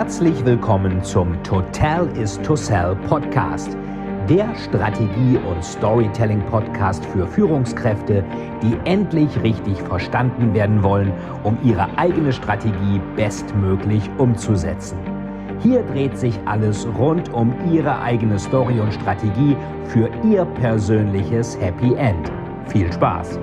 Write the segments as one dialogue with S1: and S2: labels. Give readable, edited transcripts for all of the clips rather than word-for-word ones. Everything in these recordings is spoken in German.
S1: Herzlich willkommen zum Total is to Sell Podcast, der Strategie- und Storytelling-Podcast für Führungskräfte, die endlich richtig verstanden werden wollen, um ihre eigene Strategie bestmöglich umzusetzen. Hier dreht sich alles rund um Ihre eigene Story und Strategie für Ihr persönliches Happy End. Viel Spaß!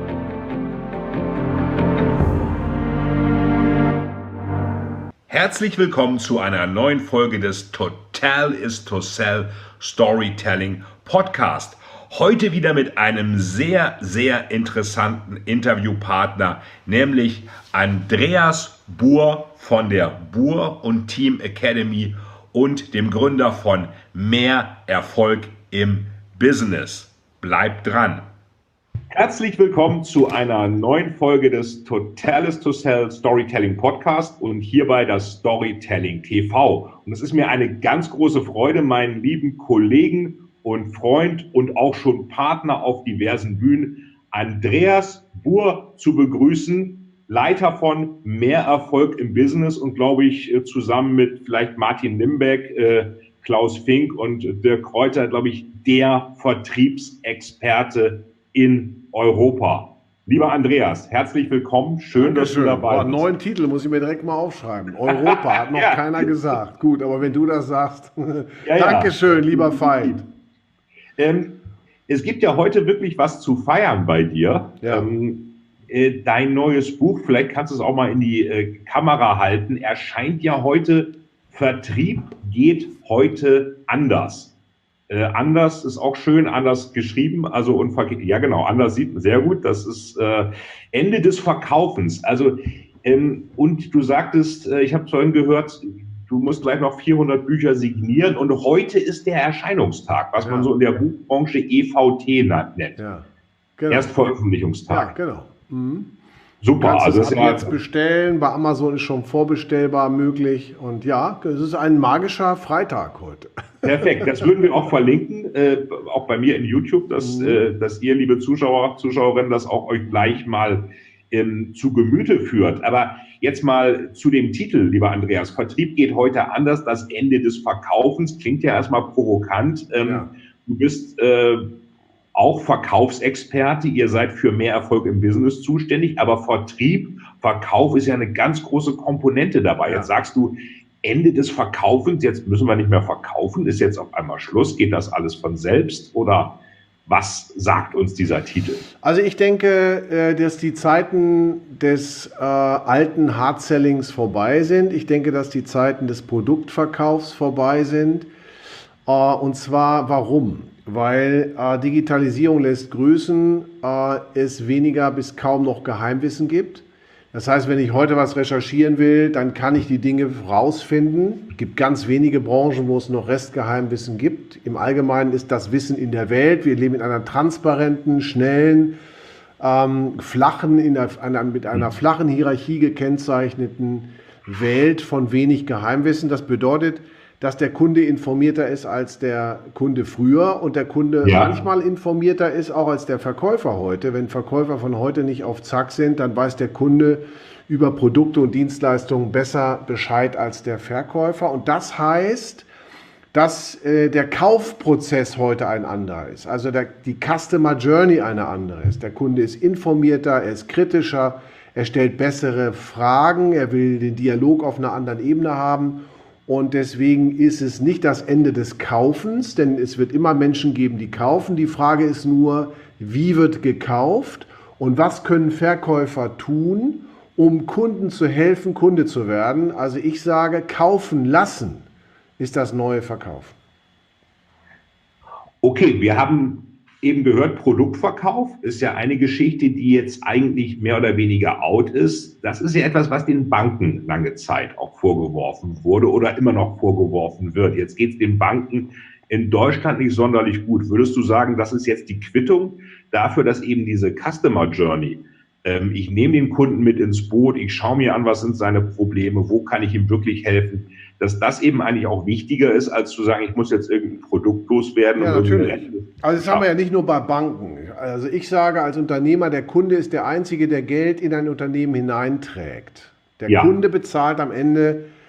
S2: Herzlich willkommen zu einer neuen Folge des Total is to Sell Storytelling Podcast. Heute wieder mit einem sehr, sehr interessanten Interviewpartner, nämlich Andreas Buhr von der Buhr und Team Academy und dem Gründer von Mehr Erfolg im Business. Bleibt dran! Herzlich willkommen zu einer neuen Folge des Total is to Sell Storytelling Podcast und hierbei das Storytelling TV. Und es ist mir eine ganz große Freude, meinen lieben Kollegen und Freund und auch schon Partner auf diversen Bühnen, Andreas Buhr, zu begrüßen, Leiter von Mehr Erfolg im Business und glaube ich zusammen mit vielleicht Martin Nimbeck, Klaus Fink und Dirk Kräuter, glaube ich, der Vertriebsexperte in Europa. Lieber Andreas, herzlich willkommen. Schön, dass du dabei bist.
S3: Neuen Titel muss ich mir direkt mal aufschreiben. Europa hat noch keiner gesagt. Gut, aber wenn du das sagst. Dankeschön, lieber Feind.
S2: Es gibt ja heute wirklich was zu feiern bei dir.
S3: Ja.
S2: Dein neues Buch, vielleicht kannst du es auch mal in die Kamera halten, erscheint ja heute. Vertrieb geht heute anders. Anders ist auch schön, anders geschrieben, also ja genau, anders sieht man sehr gut, das ist Ende des Verkaufens. Also und du sagtest, ich habe vorhin gehört, du musst gleich noch 400 Bücher signieren und heute ist der Erscheinungstag, was man so in der Buchbranche EVT nennt.
S3: Ja, genau.
S2: Erstveröffentlichungstag.
S3: Ja, genau. Mhm.
S2: Super.
S3: Du kannst es jetzt bestellen, bei Amazon ist schon vorbestellbar möglich und ja, es ist ein magischer Freitag heute.
S2: Perfekt, das würden wir auch verlinken, auch bei mir in YouTube, dass ihr, liebe Zuschauer, Zuschauerinnen, das auch euch gleich mal zu Gemüte führt. Aber jetzt mal zu dem Titel, lieber Andreas. Vertrieb geht heute anders, das Ende des Verkaufens. Klingt ja erstmal provokant. Du bist auch Verkaufsexperte, ihr seid für mehr Erfolg im Business zuständig, aber Verkauf ist ja eine ganz große Komponente dabei. Jetzt sagst du, Ende des Verkaufens, jetzt müssen wir nicht mehr verkaufen, ist jetzt auf einmal Schluss, geht das alles von selbst oder was sagt uns dieser Titel?
S3: Also ich denke, dass die Zeiten des alten Hard-Sellings vorbei sind. Ich denke, dass die Zeiten des Produktverkaufs vorbei sind. Und zwar warum? Weil Digitalisierung lässt grüßen, es weniger bis kaum noch Geheimwissen gibt. Das heißt, wenn ich heute was recherchieren will, dann kann ich die Dinge rausfinden. Es gibt ganz wenige Branchen, wo es noch Restgeheimwissen gibt. Im Allgemeinen ist das Wissen in der Welt. Wir leben in einer transparenten, schnellen, mit einer flachen Hierarchie gekennzeichneten Welt von wenig Geheimwissen. Das bedeutet, dass der Kunde informierter ist als der Kunde früher und der Kunde manchmal informierter ist auch als der Verkäufer heute. Wenn Verkäufer von heute nicht auf Zack sind, dann weiß der Kunde über Produkte und Dienstleistungen besser Bescheid als der Verkäufer. Und das heißt, dass der Kaufprozess heute ein anderer ist. Also die Customer Journey eine andere ist. Der Kunde ist informierter, er ist kritischer, er stellt bessere Fragen, er will den Dialog auf einer anderen Ebene haben. Und deswegen ist es nicht das Ende des Kaufens, denn es wird immer Menschen geben, die kaufen. Die Frage ist nur, wie wird gekauft und was können Verkäufer tun, um Kunden zu helfen, Kunde zu werden. Also ich sage, kaufen lassen ist das neue Verkaufen.
S2: Okay, wir haben eben gehört, Produktverkauf ist ja eine Geschichte, die jetzt eigentlich mehr oder weniger out ist. Das ist ja etwas, was den Banken lange Zeit auch vorgeworfen wurde oder immer noch vorgeworfen wird. Jetzt geht es den Banken in Deutschland nicht sonderlich gut. Würdest du sagen, das ist jetzt die Quittung dafür, dass eben diese Customer Journey, ich nehme den Kunden mit ins Boot, ich schaue mir an, was sind seine Probleme, wo kann ich ihm wirklich helfen, dass das eben eigentlich auch wichtiger ist, als zu sagen, ich muss jetzt irgendein Produkt loswerden.
S3: Ja, natürlich. Also das haben wir ja nicht nur bei Banken. Also ich sage als Unternehmer, der Kunde ist der Einzige, der Geld in ein Unternehmen hineinträgt. Der Kunde bezahlt am Ende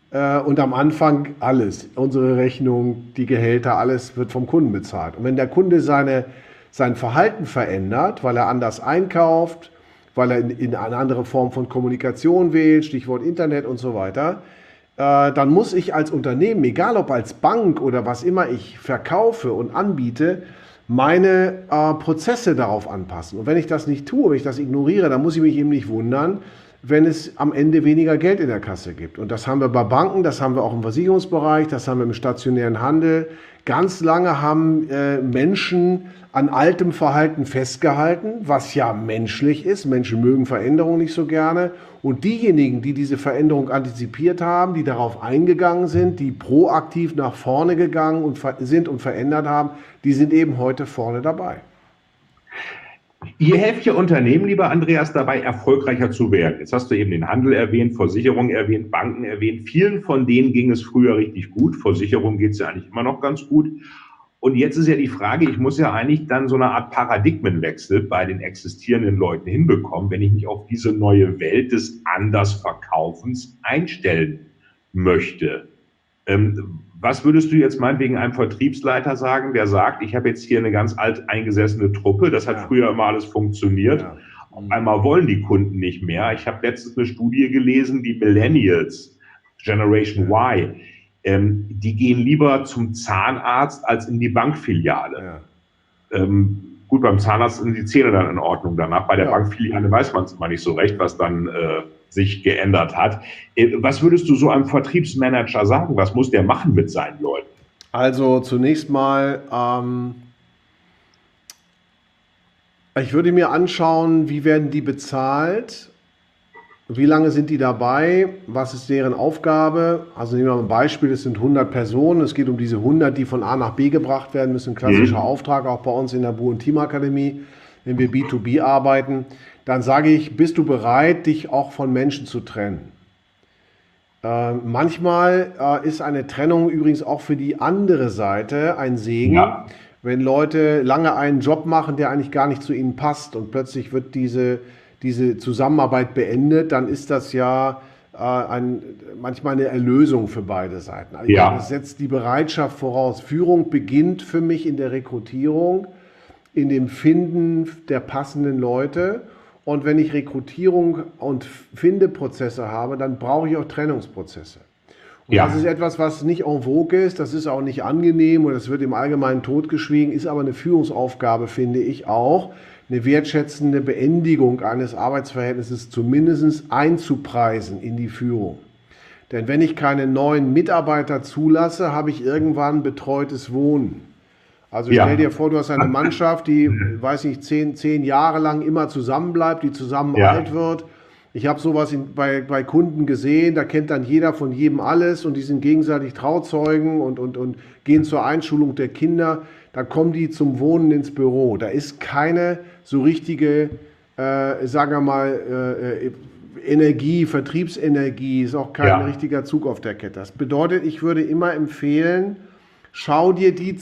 S3: Und am Anfang alles. Unsere Rechnung, die Gehälter, alles wird vom Kunden bezahlt. Und wenn der Kunde sein Verhalten verändert, weil er anders einkauft, weil er in eine andere Form von Kommunikation wählt, Stichwort Internet und so weiter, dann muss ich als Unternehmen, egal ob als Bank oder was immer ich verkaufe und anbiete, meine Prozesse darauf anpassen. Und wenn ich das nicht tue, wenn ich das ignoriere, dann muss ich mich eben nicht wundern, wenn es am Ende weniger Geld in der Kasse gibt. Und das haben wir bei Banken, das haben wir auch im Versicherungsbereich, das haben wir im stationären Handel. Ganz lange haben Menschen an altem Verhalten festgehalten, was ja menschlich ist. Menschen mögen Veränderung nicht so gerne. Und diejenigen, die diese Veränderung antizipiert haben, die darauf eingegangen sind, die proaktiv nach vorne gegangen sind und verändert haben, die sind eben heute vorne dabei.
S2: Ihr helft ja Unternehmen, lieber Andreas, dabei erfolgreicher zu werden. Jetzt hast du eben den Handel erwähnt, Versicherungen erwähnt, Banken erwähnt. Vielen von denen ging es früher richtig gut. Versicherungen geht es ja eigentlich immer noch ganz gut. Und jetzt ist ja die Frage, ich muss ja eigentlich dann so eine Art Paradigmenwechsel bei den existierenden Leuten hinbekommen, wenn ich mich auf diese neue Welt des Andersverkaufens einstellen möchte. Was würdest du jetzt meinetwegen einem Vertriebsleiter sagen, der sagt, ich habe jetzt hier eine ganz alt eingesessene Truppe, das hat früher immer alles funktioniert, auf einmal wollen die Kunden nicht mehr. Ich habe letztens eine Studie gelesen, die Millennials, Generation Y, die gehen lieber zum Zahnarzt als in die Bankfiliale. Gut, beim Zahnarzt sind die Zähne dann in Ordnung danach. Bei der Bankfiliale weiß man es immer nicht so recht, was dann sich geändert hat. Was würdest du so einem Vertriebsmanager sagen? Was muss der machen mit seinen Leuten?
S3: Also zunächst mal, ich würde mir anschauen, wie werden die bezahlt? Wie lange sind die dabei? Was ist deren Aufgabe? Also nehmen wir mal ein Beispiel, es sind 100 Personen. Es geht um diese 100, die von A nach B gebracht werden müssen. Klassischer Auftrag, auch bei uns in der Bu- und Teamakademie, wenn wir B2B arbeiten. Dann sage ich, bist du bereit, dich auch von Menschen zu trennen? Manchmal ist eine Trennung übrigens auch für die andere Seite ein Segen. Ja. Wenn Leute lange einen Job machen, der eigentlich gar nicht zu ihnen passt und plötzlich wird diese Zusammenarbeit beendet, dann ist das ja manchmal eine Erlösung für beide Seiten. Also das setzt die Bereitschaft voraus. Führung beginnt für mich in der Rekrutierung, in dem Finden der passenden Leute. Und wenn ich Rekrutierung und Findeprozesse habe, dann brauche ich auch Trennungsprozesse. Und das ist etwas, was nicht en vogue ist, das ist auch nicht angenehm und das wird im Allgemeinen totgeschwiegen, ist aber eine Führungsaufgabe, finde ich auch, eine wertschätzende Beendigung eines Arbeitsverhältnisses zumindest einzupreisen in die Führung. Denn wenn ich keine neuen Mitarbeiter zulasse, habe ich irgendwann betreutes Wohnen. Also stell dir vor, du hast eine Mannschaft, die, weiß nicht, 10 Jahre lang immer zusammenbleibt, die zusammen alt wird. Ich habe sowas bei Kunden gesehen, da kennt dann jeder von jedem alles und die sind gegenseitig Trauzeugen und gehen zur Einschulung der Kinder. Da kommen die zum Wohnen ins Büro. Da ist keine so richtige, sagen wir mal, Energie, Vertriebsenergie, ist auch kein richtiger Zug auf der Kette. Das bedeutet, ich würde immer empfehlen, schau dir die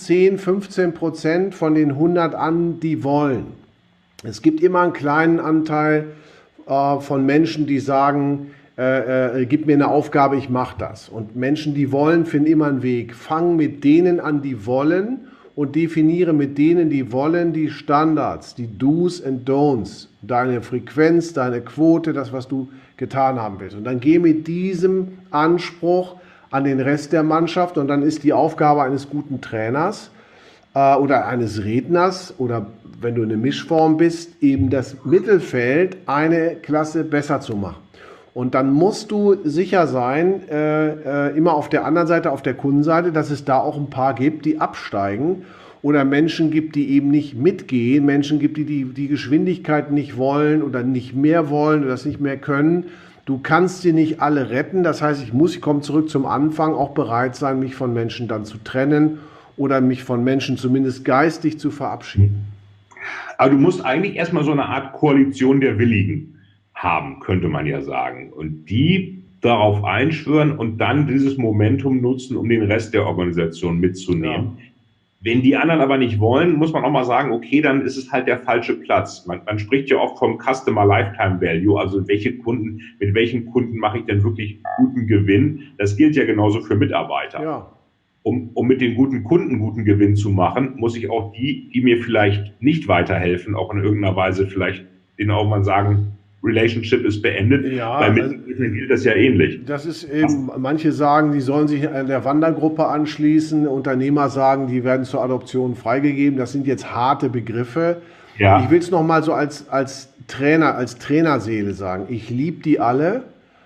S3: 10-15% von den 100 an, die wollen. Es gibt immer einen kleinen Anteil von Menschen, die sagen, gib mir eine Aufgabe, ich mache das. Und Menschen, die wollen, finden immer einen Weg. Fang mit denen an, die wollen und definiere mit denen, die wollen, die Standards, die Do's and Don'ts, deine Frequenz, deine Quote, das, was du getan haben willst. Und dann geh mit diesem Anspruch an den Rest der Mannschaft und dann ist die Aufgabe eines guten Trainers oder eines Redners oder wenn du eine Mischform bist, eben das Mittelfeld eine Klasse besser zu machen. Und dann musst du sicher sein, immer auf der anderen Seite, auf der Kundenseite, dass es da auch ein paar gibt, die absteigen oder Menschen gibt, die eben nicht mitgehen, Menschen gibt, die die Geschwindigkeit nicht wollen oder nicht mehr wollen oder das nicht mehr können. Du kannst sie nicht alle retten, das heißt, ich komme zurück zum Anfang, auch bereit sein, mich von Menschen dann zu trennen oder mich von Menschen zumindest geistig zu verabschieden.
S2: Aber du musst eigentlich erstmal so eine Art Koalition der Willigen haben, könnte man ja sagen. Und die darauf einschwören und dann dieses Momentum nutzen, um den Rest der Organisation mitzunehmen. Wenn die anderen aber nicht wollen, muss man auch mal sagen, okay, dann ist es halt der falsche Platz. Man spricht ja oft vom Customer Lifetime Value, also mit welchen Kunden mache ich denn wirklich guten Gewinn? Das gilt ja genauso für Mitarbeiter.
S3: Ja.
S2: Um mit den guten Kunden guten Gewinn zu machen, muss ich auch die mir vielleicht nicht weiterhelfen, auch in irgendeiner Weise vielleicht denen auch mal sagen, Relationship ist beendet.
S3: Ja,
S2: bei Mitarbeitern gilt das ja ähnlich.
S3: Das ist eben, manche sagen, die sollen sich der Wandergruppe anschließen. Unternehmer sagen, die werden zur Adoption freigegeben. Das sind jetzt harte Begriffe. Ja. Ich will es nochmal so als Trainer, als Trainerseele sagen. Ich liebe die alle.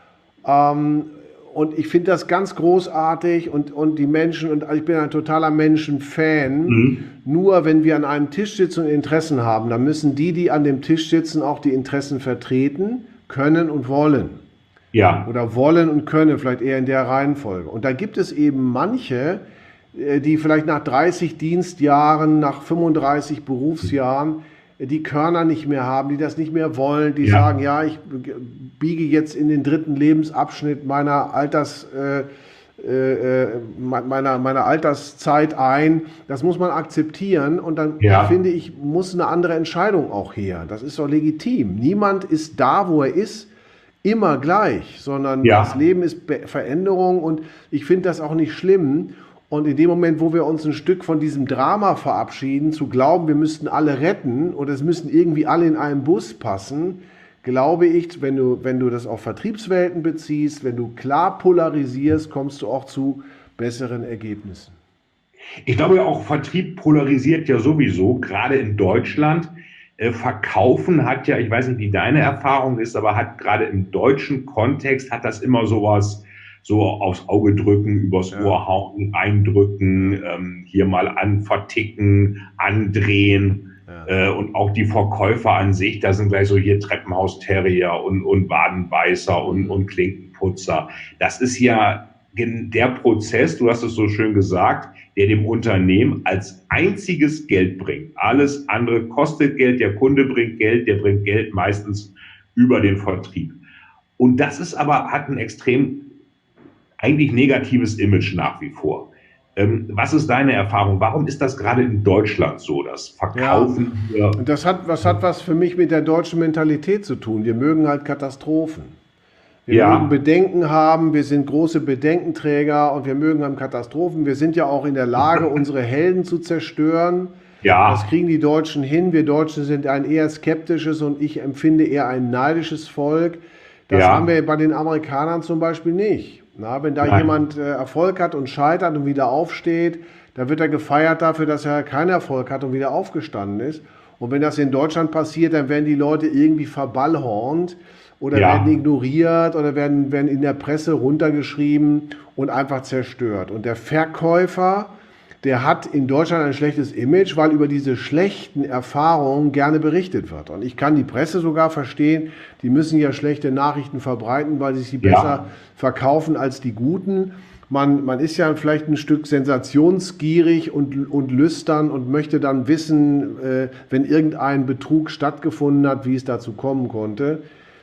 S3: Und ich finde das ganz großartig und die Menschen, und ich bin ein totaler Menschenfan. Nur wenn wir an einem Tisch sitzen und Interessen haben, dann müssen die an dem Tisch sitzen, auch die Interessen vertreten können und wollen. Ja. Oder wollen und können, vielleicht eher in der Reihenfolge. Und da gibt es eben manche, die vielleicht nach 30 Dienstjahren, nach 35 Berufsjahren die Körner nicht mehr haben, die das nicht mehr wollen, die sagen, ja, ich biege jetzt in den 3. Lebensabschnitt meiner Alterszeit ein. Das muss man akzeptieren und dann finde ich, muss eine andere Entscheidung auch her. Das ist doch legitim. Niemand ist da, wo er ist, immer gleich, sondern das Leben ist Veränderung und ich finde das auch nicht schlimm. Und in dem Moment, wo wir uns ein Stück von diesem Drama verabschieden, zu glauben, wir müssten alle retten oder es müssten irgendwie alle in einen Bus passen, glaube ich, wenn du das auf Vertriebswelten beziehst, wenn du klar polarisierst, kommst du auch zu besseren Ergebnissen.
S2: Ich glaube ja auch, Vertrieb polarisiert ja sowieso, gerade in Deutschland. Verkaufen hat ja, ich weiß nicht, wie deine Erfahrung ist, aber hat gerade im deutschen Kontext, hat das immer sowas, so aufs Auge drücken, übers Ohr hauen, eindrücken, hier mal verticken, andrehen. Und auch die Verkäufer an sich, da sind gleich so hier Treppenhausterrier und Wadenbeißer und Klinkenputzer. Das ist ja der Prozess, du hast es so schön gesagt, der dem Unternehmen als einziges Geld bringt. Alles andere kostet Geld, der Kunde bringt Geld, der bringt Geld meistens über den Vertrieb. Und das ist aber, hat ein extrem eigentlich negatives Image nach wie vor. Was ist deine Erfahrung? Warum ist das gerade in Deutschland so, das Verkaufen?
S3: Ja, das hat was für mich mit der deutschen Mentalität zu tun. Wir mögen halt Katastrophen. Wir mögen Bedenken haben, wir sind große Bedenkenträger und wir mögen haben Katastrophen. Wir sind ja auch in der Lage, unsere Helden zu zerstören. Ja. Das kriegen die Deutschen hin. Wir Deutschen sind ein eher skeptisches und ich empfinde eher ein neidisches Volk. Das haben wir bei den Amerikanern zum Beispiel nicht. Na, wenn da jemand Erfolg hat und scheitert und wieder aufsteht, dann wird er gefeiert dafür, dass er keinen Erfolg hat und wieder aufgestanden ist. Und wenn das in Deutschland passiert, dann werden die Leute irgendwie verballhornt oder werden ignoriert oder werden in der Presse runtergeschrieben und einfach zerstört. Und der Verkäufer, der hat in Deutschland ein schlechtes Image, weil über diese schlechten Erfahrungen gerne berichtet wird. Und ich kann die Presse sogar verstehen, die müssen ja schlechte Nachrichten verbreiten, weil sie besser verkaufen als die guten. Man ist ja vielleicht ein Stück sensationsgierig und lüstern und möchte dann wissen, wenn irgendein Betrug stattgefunden hat, wie es dazu kommen konnte.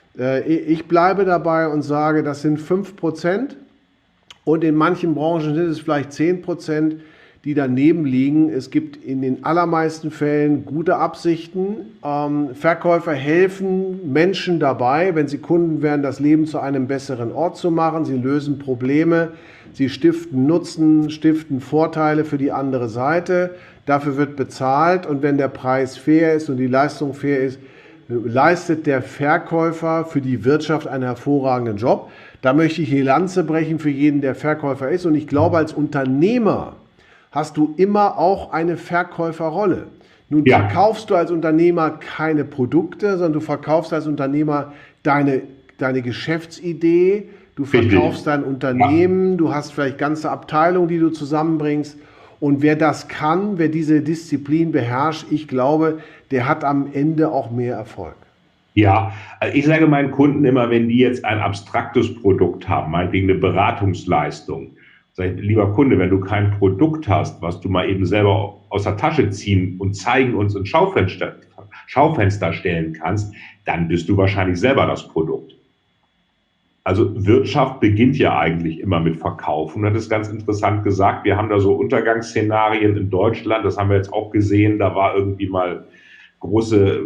S3: Ich bleibe dabei und sage, das sind 5% und in manchen Branchen sind es vielleicht 10%, die daneben liegen. Es gibt in den allermeisten Fällen gute Absichten. Verkäufer helfen Menschen dabei, wenn sie Kunden werden, das Leben zu einem besseren Ort zu machen. Sie lösen Probleme, sie stiften Nutzen, stiften Vorteile für die andere Seite. Dafür wird bezahlt und wenn der Preis fair ist und die Leistung fair ist, leistet der Verkäufer für die Wirtschaft einen hervorragenden Job. Da möchte ich die Lanze brechen für jeden, der Verkäufer ist. Und ich glaube, als Unternehmer hast du immer auch eine Verkäuferrolle. Nun verkaufst du als Unternehmer keine Produkte, sondern du verkaufst als Unternehmer deine Geschäftsidee, du verkaufst dein Unternehmen, du hast vielleicht ganze Abteilungen, die du zusammenbringst. Und wer das kann, wer diese Disziplin beherrscht, ich glaube, der hat am Ende auch mehr Erfolg.
S2: Ja, ich sage meinen Kunden immer, wenn die jetzt ein abstraktes Produkt haben, meinetwegen eine Beratungsleistung, sag ich, lieber Kunde, wenn du kein Produkt hast, was du mal eben selber aus der Tasche ziehen und zeigen und ins Schaufenster stellen kannst, dann bist du wahrscheinlich selber das Produkt. Also Wirtschaft beginnt ja eigentlich immer mit Verkaufen. Das ist ganz interessant gesagt. Wir haben da so Untergangsszenarien in Deutschland. Das haben wir jetzt auch gesehen. Da war irgendwie mal große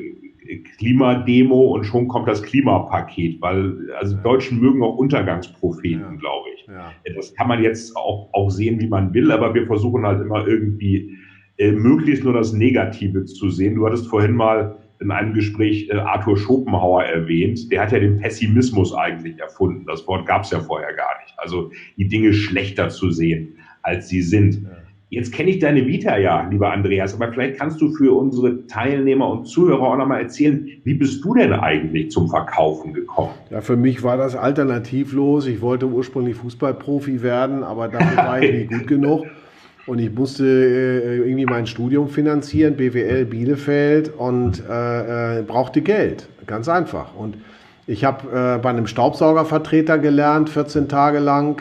S2: Klimademo und schon kommt das Klimapaket, weil also die Deutschen mögen auch Untergangspropheten, glaube ich. Ja. Das kann man jetzt auch sehen, wie man will, aber wir versuchen halt immer irgendwie möglichst nur das Negative zu sehen. Du hattest vorhin mal in einem Gespräch Arthur Schopenhauer erwähnt. Der hat ja den Pessimismus eigentlich erfunden. Das Wort gab es ja vorher gar nicht. Also die Dinge schlechter zu sehen, als sie sind. Ja. Jetzt kenne ich deine Vita ja, lieber Andreas, aber vielleicht kannst du für unsere Teilnehmer und Zuhörer auch nochmal erzählen, wie bist du denn eigentlich zum Verkaufen gekommen?
S3: Ja, für mich war das alternativlos. Ich wollte ursprünglich Fußballprofi werden, aber dafür war ich nicht gut genug. Und ich musste irgendwie mein Studium finanzieren, BWL Bielefeld, und brauchte Geld, ganz einfach. Und ich habe bei einem Staubsaugervertreter gelernt, 14 Tage lang.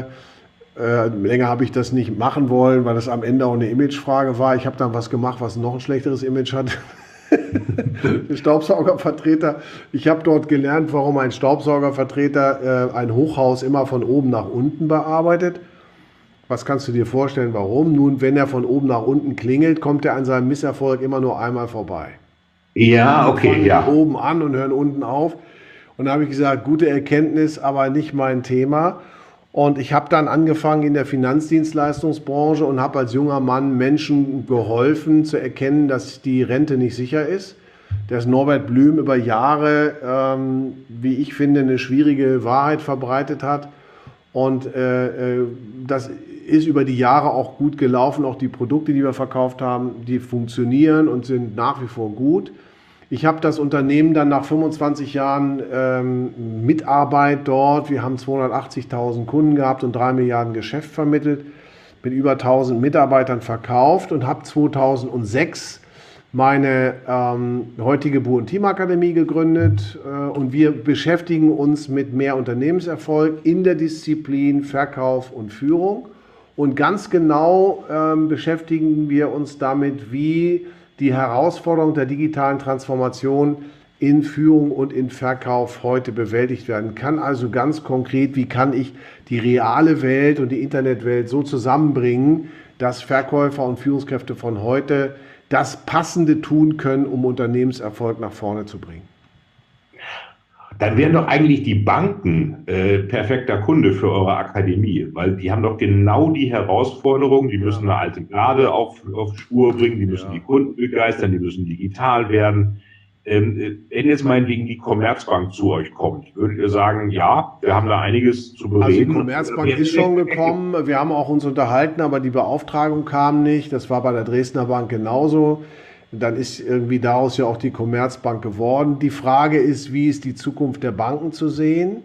S3: Länger habe ich das nicht machen wollen, weil das am Ende auch eine Imagefrage war. Ich habe dann was gemacht, was noch ein schlechteres Image hat. Staubsaugervertreter. Ich habe dort gelernt, warum ein Staubsaugervertreter ein Hochhaus immer von oben nach unten bearbeitet. Was kannst du dir vorstellen, warum? Nun, wenn er von oben nach unten klingelt, kommt er an seinem Misserfolg immer nur einmal vorbei.
S2: Ja, okay,
S3: fangen ja. Oben an und hören unten auf. Und da habe ich gesagt, gute Erkenntnis, aber nicht mein Thema. Und ich habe dann angefangen in der Finanzdienstleistungsbranche und habe als junger Mann Menschen geholfen zu erkennen, dass die Rente nicht sicher ist. Dass Norbert Blüm über Jahre, wie ich finde, eine schwierige Wahrheit verbreitet hat. Und das ist über die Jahre auch gut gelaufen. Auch die Produkte, die wir verkauft haben, die funktionieren und sind nach wie vor gut. Ich habe das Unternehmen dann nach 25 Jahren Mitarbeit dort, wir haben 280.000 Kunden gehabt und 3 Milliarden Geschäft vermittelt, mit über 1000 Mitarbeitern verkauft und habe 2006 meine heutige Bu&Team-Akademie gegründet und wir beschäftigen uns mit mehr Unternehmenserfolg in der Disziplin Verkauf und Führung. Und ganz genau beschäftigen wir uns damit, wie die Herausforderung der digitalen Transformation in Führung und in Verkauf heute bewältigt werden kann. Also ganz konkret, wie kann ich die reale Welt und die Internetwelt so zusammenbringen, dass Verkäufer und Führungskräfte von heute das Passende tun können, um Unternehmenserfolg nach vorne zu bringen.
S2: Dann wären doch eigentlich die Banken perfekter Kunde für eure Akademie, weil die haben doch genau die Herausforderung, die müssen eine alte Garde auf Spur bringen, die müssen die Kunden begeistern, die müssen digital werden. Wenn jetzt meinetwegen die Commerzbank zu euch kommt, würdet ihr sagen, ja, wir haben da einiges zu bereden?
S3: Also die Commerzbank ist schon gekommen, wir haben auch uns unterhalten, aber die Beauftragung kam nicht. Das war bei der Dresdner Bank genauso. Dann ist irgendwie daraus ja auch die Commerzbank geworden. Die Frage ist, wie ist die Zukunft der Banken zu sehen?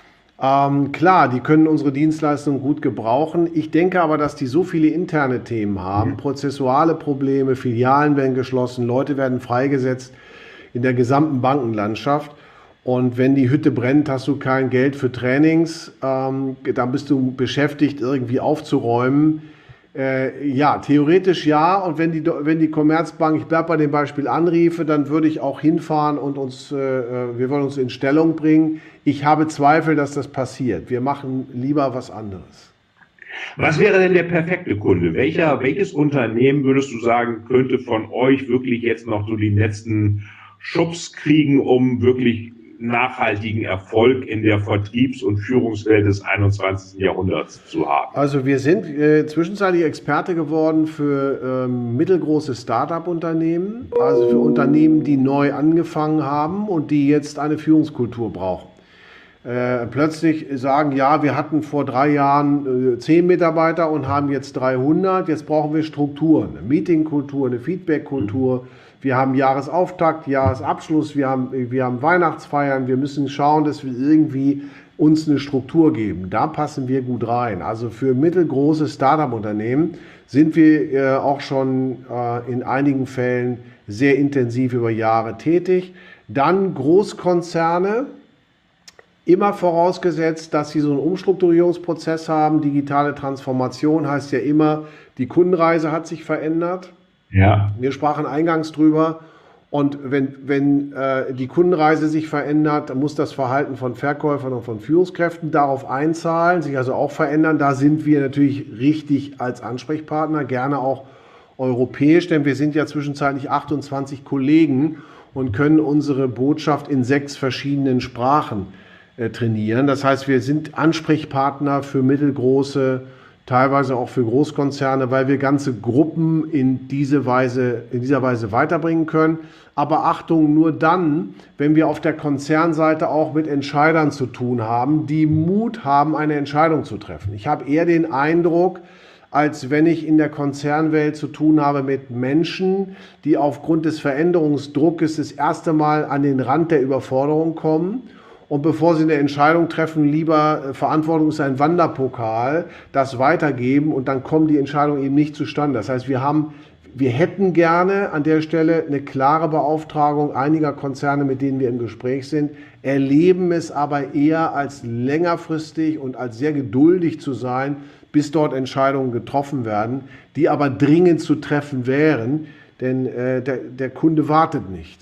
S3: Klar, die können unsere Dienstleistungen gut gebrauchen. Ich denke aber, dass die so viele interne Themen haben, prozessuale Probleme, Filialen werden geschlossen, Leute werden freigesetzt in der gesamten Bankenlandschaft. Und wenn die Hütte brennt, hast du kein Geld für Trainings. Dann bist du beschäftigt, irgendwie aufzuräumen. Ja, theoretisch ja. Und wenn die Commerzbank, ich bleibe bei dem Beispiel, anriefe, dann würde ich auch hinfahren und wir wollen uns in Stellung bringen. Ich habe Zweifel, dass das passiert. Wir machen lieber was anderes.
S2: Was wäre denn der perfekte Kunde? Welches Unternehmen würdest du sagen, könnte von euch wirklich jetzt noch so den letzten Schubs kriegen, um wirklich nachhaltigen Erfolg in der Vertriebs- und Führungswelt des 21. Jahrhunderts zu haben?
S3: Also wir sind zwischenzeitlich Experte geworden für mittelgroße Start-up-Unternehmen, also für Unternehmen, die neu angefangen haben und die jetzt eine Führungskultur brauchen. Plötzlich sagen, ja, wir hatten vor 3 Jahren 10 Mitarbeiter und haben jetzt 300, jetzt brauchen wir Strukturen, eine Meetingkultur, eine Feedbackkultur. Wir haben Jahresauftakt, Jahresabschluss, wir haben Weihnachtsfeiern, wir müssen schauen, dass wir irgendwie uns eine Struktur geben. Da passen wir gut rein. Also für mittelgroße Start-up-Unternehmen sind wir auch schon in einigen Fällen sehr intensiv über Jahre tätig. Dann Großkonzerne, immer vorausgesetzt, dass sie so einen Umstrukturierungsprozess haben. Digitale Transformation heißt ja immer, die Kundenreise hat sich verändert.
S2: Ja.
S3: Wir sprachen eingangs drüber Und wenn die Kundenreise sich verändert, dann muss das Verhalten von Verkäufern und von Führungskräften darauf einzahlen, sich also auch verändern. Da sind wir natürlich richtig als Ansprechpartner, gerne auch europäisch, denn wir sind ja zwischenzeitlich 28 Kollegen und können unsere Botschaft in 6 verschiedenen Sprachen trainieren. Das heißt, wir sind Ansprechpartner für mittelgroße, teilweise auch für Großkonzerne, weil wir ganze Gruppen in dieser Weise weiterbringen können. Aber Achtung, nur dann, wenn wir auf der Konzernseite auch mit Entscheidern zu tun haben, die Mut haben, eine Entscheidung zu treffen. Ich habe eher den Eindruck, als wenn ich in der Konzernwelt zu tun habe mit Menschen, die aufgrund des Veränderungsdruckes das erste Mal an den Rand der Überforderung kommen. Und bevor sie eine Entscheidung treffen, lieber Verantwortung ist ein Wanderpokal, das weitergeben und dann kommen die Entscheidungen eben nicht zustande. Das heißt, wir hätten gerne an der Stelle eine klare Beauftragung einiger Konzerne, mit denen wir im Gespräch sind, erleben es aber eher als längerfristig und als sehr geduldig zu sein, bis dort Entscheidungen getroffen werden, die aber dringend zu treffen wären, denn der Kunde wartet nicht.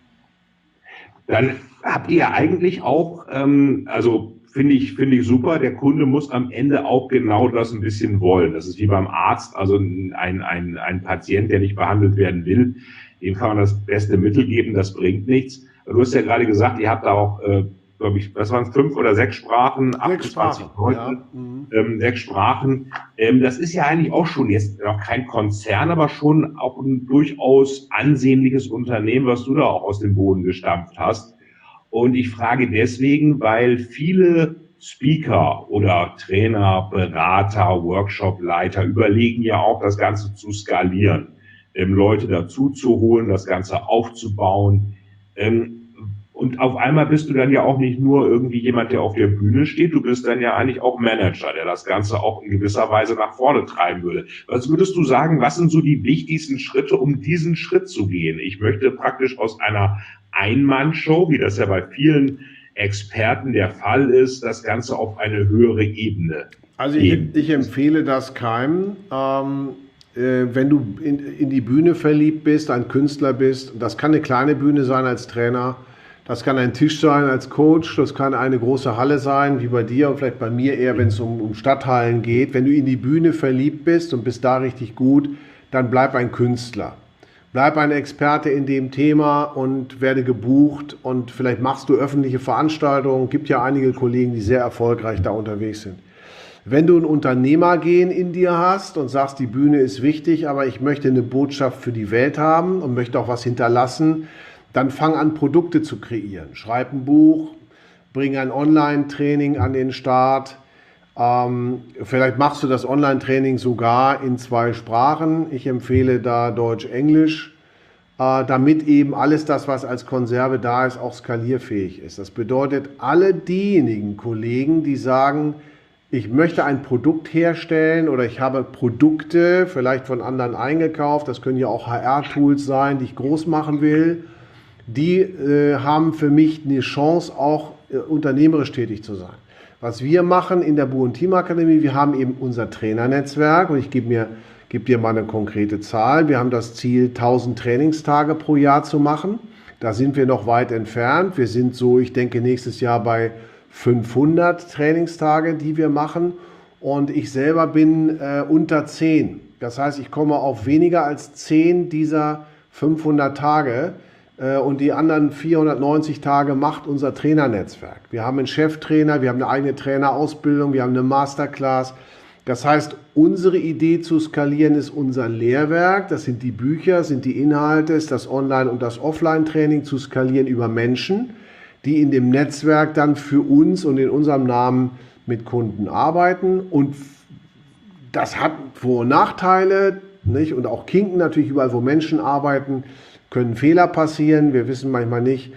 S2: Dann habt ihr eigentlich auch, also finde ich super, der Kunde muss am Ende auch genau das ein bisschen wollen. Das ist wie beim Arzt, also ein Patient, der nicht behandelt werden will, dem kann man das beste Mittel geben, das bringt nichts. Du hast ja gerade gesagt, ihr habt da auch, glaube ich, was waren es, 5 oder 6 Sprachen, 28 Leute, ja. 6 Sprachen. Das ist ja eigentlich auch schon jetzt noch kein Konzern, aber schon auch ein durchaus ansehnliches Unternehmen, was du da auch aus dem Boden gestampft hast. Und ich frage deswegen, weil viele Speaker oder Trainer, Berater, Workshopleiter überlegen ja auch, das Ganze zu skalieren, Leute dazu zu holen, das Ganze aufzubauen. Und auf einmal bist du dann ja auch nicht nur irgendwie jemand, der auf der Bühne steht, du bist dann ja eigentlich auch Manager, der das Ganze auch in gewisser Weise nach vorne treiben würde. Was würdest du sagen, was sind so die wichtigsten Schritte, um diesen Schritt zu gehen? Ich möchte praktisch aus einer Ein-Mann-Show, wie das ja bei vielen Experten der Fall ist, das Ganze auf eine höhere Ebene.
S3: Also ich empfehle das keinem. Wenn du in die Bühne verliebt bist, ein Künstler bist, das kann eine kleine Bühne sein als Trainer, das kann ein Tisch sein als Coach, das kann eine große Halle sein, wie bei dir und vielleicht bei mir eher, wenn es um Stadthallen geht. Wenn du in die Bühne verliebt bist und bist da richtig gut, dann bleib ein Künstler. Bleib ein Experte in dem Thema und werde gebucht und vielleicht machst du öffentliche Veranstaltungen. Gibt ja einige Kollegen, die sehr erfolgreich da unterwegs sind. Wenn du ein Unternehmergehen in dir hast und sagst, die Bühne ist wichtig, aber ich möchte eine Botschaft für die Welt haben und möchte auch was hinterlassen, dann fang an, Produkte zu kreieren. Schreib ein Buch, bring ein Online-Training an den Start. Vielleicht machst du das Online-Training sogar in 2 Sprachen. Ich empfehle da Deutsch-Englisch, damit eben alles das, was als Konserve da ist, auch skalierfähig ist. Das bedeutet, alle diejenigen Kollegen, die sagen, ich möchte ein Produkt herstellen oder ich habe Produkte vielleicht von anderen eingekauft, das können ja auch HR-Tools sein, die ich groß machen will, die haben für mich eine Chance, auch unternehmerisch tätig zu sein. Was wir machen in der Buon-Team Akademie, wir haben eben unser Trainernetzwerk und ich gebe dir mal eine konkrete Zahl. Wir haben das Ziel, 1000 Trainingstage pro Jahr zu machen. Da sind wir noch weit entfernt. Wir sind so, ich denke, nächstes Jahr bei 500 Trainingstage, die wir machen. Und ich selber bin unter 10. Das heißt, ich komme auf weniger als 10 dieser 500 Tage. Und die anderen 490 Tage macht unser Trainernetzwerk. Wir haben einen Cheftrainer, wir haben eine eigene Trainerausbildung, wir haben eine Masterclass. Das heißt, unsere Idee zu skalieren ist unser Lehrwerk. Das sind die Bücher, sind die Inhalte, ist das Online- und das Offline-Training zu skalieren über Menschen, die in dem Netzwerk dann für uns und in unserem Namen mit Kunden arbeiten. Und das hat Vor- und Nachteile, nicht? Und auch Kinken natürlich, überall wo Menschen arbeiten, können Fehler passieren. Wir wissen manchmal nicht,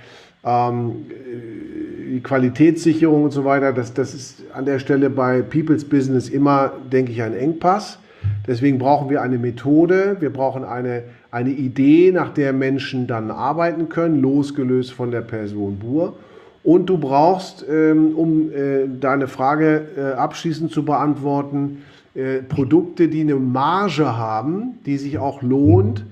S3: die Qualitätssicherung und so weiter, das ist an der Stelle bei People's Business immer, denke ich, ein Engpass. Deswegen brauchen wir eine Methode, wir brauchen eine Idee, nach der Menschen dann arbeiten können, losgelöst von der Person Bur. Und du brauchst, um deine Frage abschließend zu beantworten, Produkte, die eine Marge haben, die sich auch lohnt.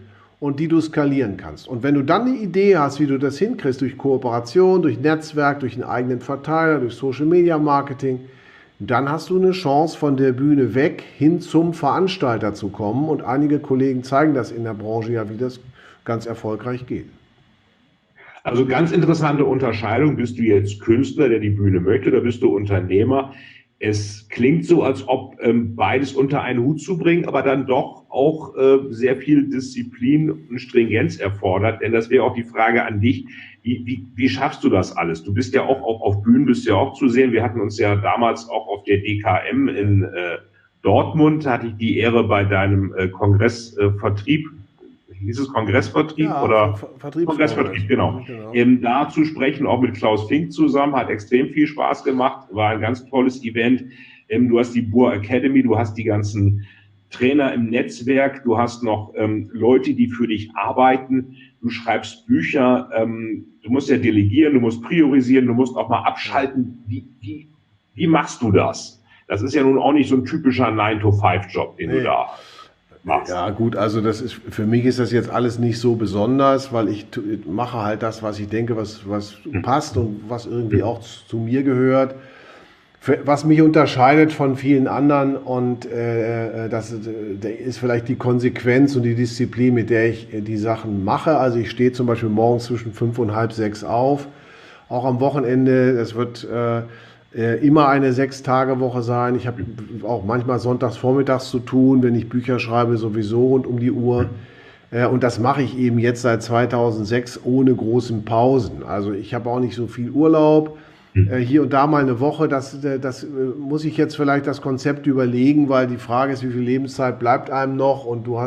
S3: und die du skalieren kannst. Und wenn du dann eine Idee hast, wie du das hinkriegst, durch Kooperation, durch Netzwerk, durch einen eigenen Verteiler, durch Social Media Marketing, dann hast du eine Chance, von der Bühne weg hin zum Veranstalter zu kommen. Und einige Kollegen zeigen das in der Branche ja, wie das ganz erfolgreich geht.
S2: Also ganz interessante Unterscheidung. Bist du jetzt Künstler, der die Bühne möchte, oder bist du Unternehmer? Es klingt so, als ob beides unter einen Hut zu bringen, aber dann doch auch sehr viel Disziplin und Stringenz erfordert. Denn das wäre auch die Frage an dich. Wie schaffst du das alles? Du bist ja auch auf Bühnen, bist ja auch zu sehen. Wir hatten uns ja damals auch auf der DKM in Dortmund, hatte ich die Ehre, bei deinem Kongressvertrieb, hieß es Kongressvertrieb oder Kongressvertrieb, genau. Da zu sprechen, auch mit Klaus Fink zusammen, hat extrem viel Spaß gemacht, war ein ganz tolles Event. Du hast die Bohr Academy, du hast die ganzen Trainer im Netzwerk, du hast noch Leute, die für dich arbeiten, du schreibst Bücher, du musst ja delegieren, du musst priorisieren, du musst auch mal abschalten. Wie machst du das? Das ist ja nun auch nicht so ein typischer 9-to-5-Job, den du da machst.
S3: Ja gut, also das ist, für mich ist das jetzt alles nicht so besonders, weil ich mache halt das, was ich denke, was passt und was irgendwie auch zu mir gehört. Was mich unterscheidet von vielen anderen, und das ist vielleicht die Konsequenz und die Disziplin, mit der ich die Sachen mache. Also ich stehe zum Beispiel morgens zwischen 5 und halb 6 auf, auch am Wochenende. Es wird immer eine 6-Tage-Woche sein. Ich habe auch manchmal sonntags vormittags zu tun, wenn ich Bücher schreibe, sowieso rund um die Uhr. Und das mache ich eben jetzt seit 2006 ohne großen Pausen. Also ich habe auch nicht so viel Urlaub. Hier und da mal eine Woche, das muss ich jetzt vielleicht das Konzept überlegen, weil die Frage ist, wie viel Lebenszeit bleibt einem noch? Und du hast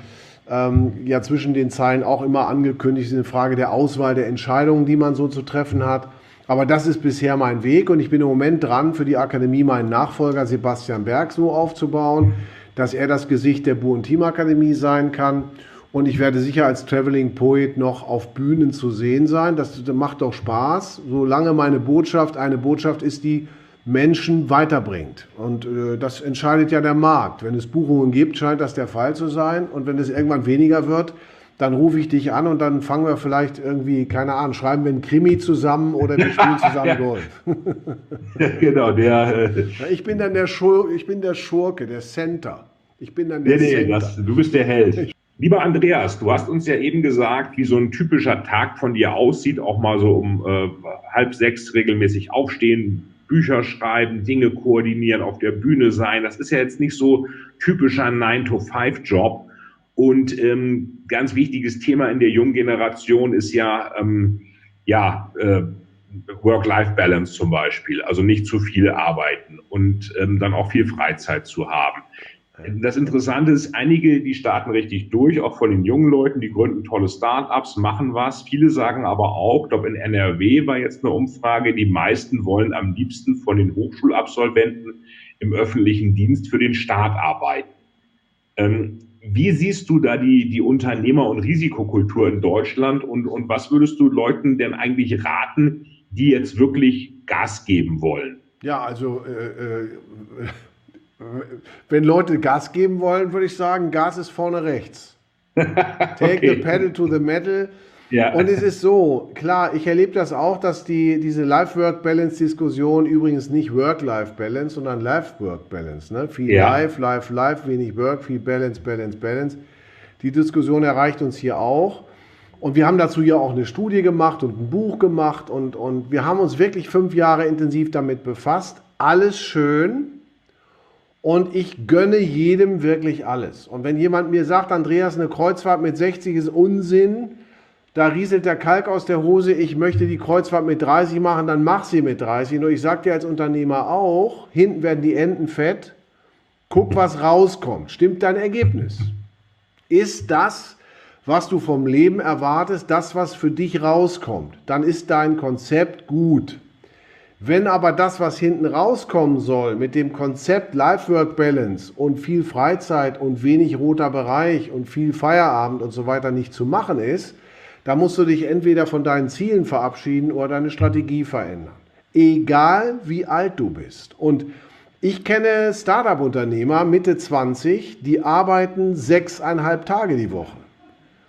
S3: ja zwischen den Zeilen auch immer angekündigt, es ist eine Frage der Auswahl der Entscheidungen, die man so zu treffen hat. Aber das ist bisher mein Weg, und ich bin im Moment dran, für die Akademie meinen Nachfolger Sebastian Berg so aufzubauen, dass er das Gesicht der Buhr- und Team-Akademie sein kann. Und ich werde sicher als Traveling Poet noch auf Bühnen zu sehen sein. Das macht doch Spaß, solange meine Botschaft eine Botschaft ist, die Menschen weiterbringt. Und das entscheidet ja der Markt. Wenn es Buchungen gibt, scheint das der Fall zu sein. Und wenn es irgendwann weniger wird, dann rufe ich dich an und dann fangen wir vielleicht irgendwie, keine Ahnung, schreiben wir einen Krimi zusammen oder wir spielen zusammen Golf.
S2: Genau,
S3: ich bin dann der Schurke, der Center. Ich bin dann der Center.
S2: Du bist der Held. Lieber Andreas, du hast uns ja eben gesagt, wie so ein typischer Tag von dir aussieht, auch mal so um 5:30 regelmäßig aufstehen, Bücher schreiben, Dinge koordinieren, auf der Bühne sein. Das ist ja jetzt nicht so typischer 9-to-5-Job. Und ganz wichtiges Thema in der jungen Generation ist ja, Work-Life-Balance zum Beispiel. Also nicht zu viel arbeiten und dann auch viel Freizeit zu haben. Das Interessante ist, einige, die starten richtig durch, auch von den jungen Leuten, die gründen tolle Start-ups, machen was. Viele sagen aber auch, ich glaube in NRW war jetzt eine Umfrage, die meisten wollen am liebsten von den Hochschulabsolventen im öffentlichen Dienst für den Staat arbeiten. Wie siehst du da die Unternehmer- und Risikokultur in Deutschland, und was würdest du Leuten denn eigentlich raten, die jetzt wirklich Gas geben wollen?
S3: Ja, also wenn Leute Gas geben wollen, würde ich sagen, Gas ist vorne rechts. Take the pedal to the metal. Ja. Und es ist so, klar, ich erlebe das auch, dass diese Life-Work-Balance-Diskussion, übrigens nicht Work-Life-Balance, sondern Life-Work-Balance, ne? Viel Life, wenig Work, viel Balance. Die Diskussion erreicht uns hier auch. Und wir haben dazu ja auch eine Studie gemacht und ein Buch gemacht, und wir haben uns wirklich 5 Jahre intensiv damit befasst. Alles schön. Und ich gönne jedem wirklich alles. Und wenn jemand mir sagt, Andreas, eine Kreuzfahrt mit 60 ist Unsinn, da rieselt der Kalk aus der Hose, ich möchte die Kreuzfahrt mit 30 machen, dann mach sie mit 30. Nur ich sage dir als Unternehmer auch, hinten werden die Enten fett, guck, was rauskommt. Stimmt dein Ergebnis? Ist das, was du vom Leben erwartest, das, was für dich rauskommt? Dann ist dein Konzept gut. Wenn aber das, was hinten rauskommen soll, mit dem Konzept Life-Work-Balance und viel Freizeit und wenig roter Bereich und viel Feierabend und so weiter nicht zu machen ist, da musst du dich entweder von deinen Zielen verabschieden oder deine Strategie verändern. Egal wie alt du bist. Und ich kenne Startup-Unternehmer Mitte 20, die arbeiten 6,5 Tage die Woche.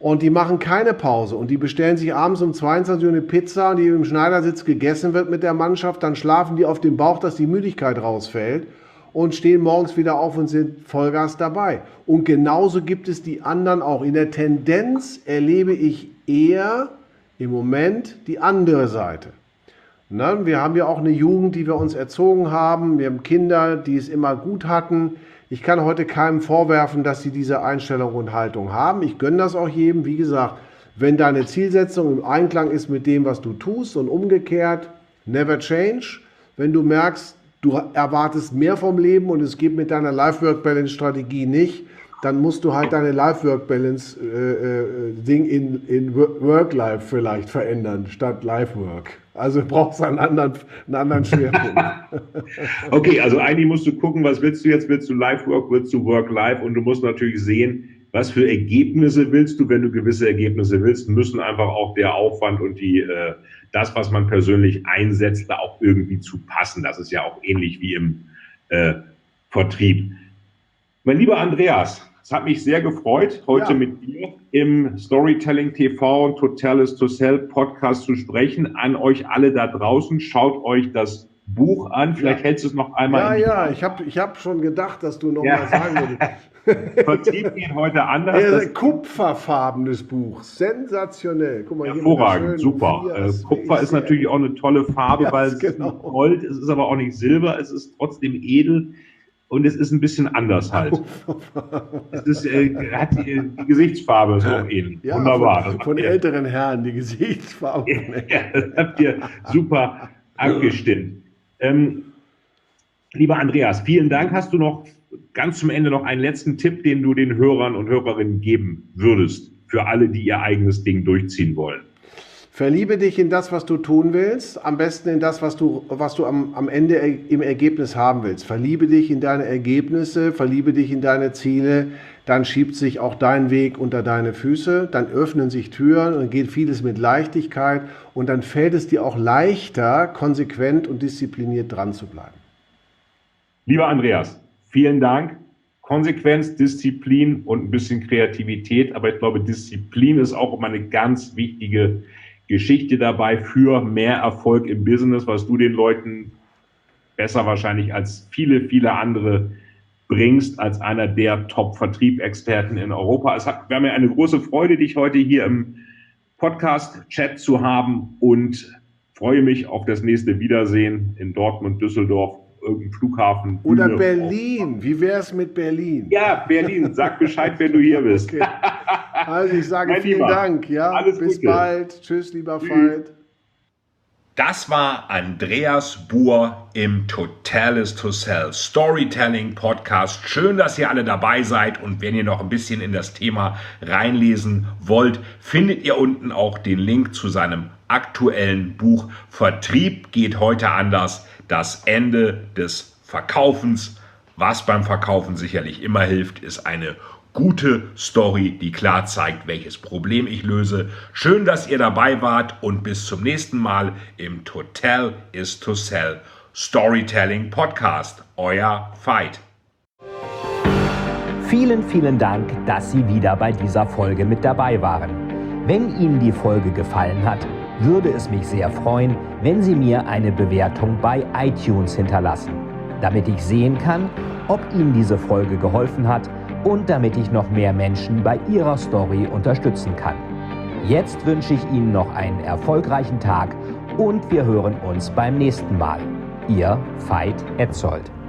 S3: Und die machen keine Pause und die bestellen sich abends um 22 Uhr eine Pizza, die im Schneidersitz gegessen wird mit der Mannschaft. Dann schlafen die auf dem Bauch, dass die Müdigkeit rausfällt und stehen morgens wieder auf und sind Vollgas dabei. Und genauso gibt es die anderen auch. In der Tendenz erlebe ich eher im Moment die andere Seite. Na, wir haben ja auch eine Jugend, die wir uns erzogen haben. Wir haben Kinder, die es immer gut hatten. Ich kann heute keinem vorwerfen, dass sie diese Einstellung und Haltung haben. Ich gönne das auch jedem. Wie gesagt, wenn deine Zielsetzung im Einklang ist mit dem, was du tust und umgekehrt, never change. Wenn du merkst, du erwartest mehr vom Leben und es geht mit deiner Life-Work-Balance-Strategie nicht, dann musst du halt deine Life-Work-Balance-Ding in Work-Life vielleicht verändern, statt Life-Work. Also brauchst du einen anderen Schwerpunkt.
S2: Okay, also eigentlich musst du gucken, was willst du jetzt? Willst du Life-Work, willst du Work-Life? Und du musst natürlich sehen, was für Ergebnisse willst du. Wenn du gewisse Ergebnisse willst, müssen einfach auch der Aufwand und das, was man persönlich einsetzt, da auch irgendwie zu passen. Das ist ja auch ähnlich wie im Vertrieb. Mein lieber Andreas, es hat mich sehr gefreut, heute mit dir im Storytelling TV und Total is to Sell Podcast zu sprechen. An euch alle da draußen, schaut euch das Buch an. Vielleicht hältst du es noch einmal.
S3: Ich hab schon gedacht, dass du noch mal sagen würdest.
S2: Vertrieb geht heute anders.
S3: Ein kupferfarbenes Buch, sensationell. Guck mal,
S2: hervorragend, super. Kupfer ist natürlich auch eine tolle Farbe, weil es ist Gold, es ist aber auch nicht Silber, es ist trotzdem edel. Und es ist ein bisschen anders halt. Es ist, hat die Gesichtsfarbe so ähnlich.
S3: Ja,
S2: wunderbar.
S3: Von älteren Herren, die Gesichtsfarbe.
S2: Ja, das habt ihr super abgestimmt. Lieber Andreas, vielen Dank. Hast du noch ganz zum Ende noch einen letzten Tipp, den du den Hörern und Hörerinnen geben würdest, für alle, die ihr eigenes Ding durchziehen wollen?
S3: Verliebe dich in das, was du tun willst, am besten in das, was du am Ende im Ergebnis haben willst. Verliebe dich in deine Ergebnisse, verliebe dich in deine Ziele, dann schiebt sich auch dein Weg unter deine Füße, dann öffnen sich Türen und geht vieles mit Leichtigkeit und dann fällt es dir auch leichter, konsequent und diszipliniert dran zu bleiben.
S2: Lieber Andreas, vielen Dank. Konsequenz, Disziplin und ein bisschen Kreativität, aber ich glaube, Disziplin ist auch immer eine ganz wichtige Geschichte dabei für mehr Erfolg im Business, was du den Leuten besser wahrscheinlich als viele, viele andere bringst, als einer der Top-Vertrieb-Experten in Europa. Wir haben ja eine große Freude, dich heute hier im Podcast-Chat zu haben und freue mich auf das nächste Wiedersehen in Dortmund, Düsseldorf, irgendein Flughafen.
S3: Oder Berlin. Wie wäre es mit Berlin?
S2: Ja, Berlin. Sag Bescheid, wenn du hier bist.
S3: Okay. Also ich sage vielen Dank. Ja,
S2: alles
S3: bis
S2: Gute.
S3: Bald. Tschüss, lieber Veit.
S2: Das war Andreas Buhr im Total is to Sell Storytelling Podcast. Schön, dass ihr alle dabei seid und wenn ihr noch ein bisschen in das Thema reinlesen wollt, findet ihr unten auch den Link zu seinem aktuellen Buch Vertrieb geht heute anders. Das Ende des Verkaufens. Was beim Verkaufen sicherlich immer hilft, ist eine gute Story, die klar zeigt, welches Problem ich löse. Schön, dass ihr dabei wart und bis zum nächsten Mal im Total is to Sell Storytelling Podcast. Euer Veit.
S1: Vielen, vielen Dank, dass Sie wieder bei dieser Folge mit dabei waren. Wenn Ihnen die Folge gefallen hat, würde es mich sehr freuen, wenn Sie mir eine Bewertung bei iTunes hinterlassen, damit ich sehen kann, ob Ihnen diese Folge geholfen hat und damit ich noch mehr Menschen bei ihrer Story unterstützen kann. Jetzt wünsche ich Ihnen noch einen erfolgreichen Tag und wir hören uns beim nächsten Mal. Ihr Veit Etzold.